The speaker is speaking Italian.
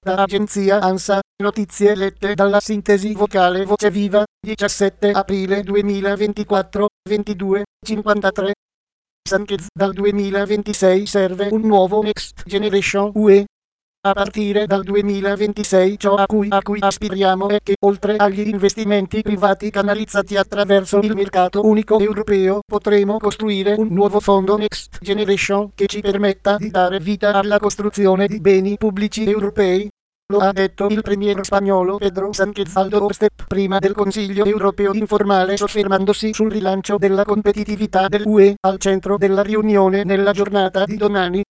Da agenzia ANSA, notizie lette dalla sintesi vocale Voce Viva, 17 aprile 2024, 22:53. Sanchez dal 2026 serve un nuovo Next Generation UE. A partire dal 2026 ciò a cui aspiriamo è che, oltre agli investimenti privati canalizzati attraverso il mercato unico europeo, potremo costruire un nuovo fondo Next Generation che ci permetta di dare vita alla costruzione di beni pubblici europei. Lo ha detto il premier spagnolo Pedro Sánchez al doorstep prima del Consiglio europeo informale, soffermandosi sul rilancio della competitività dell'UE al centro della riunione nella giornata di domani.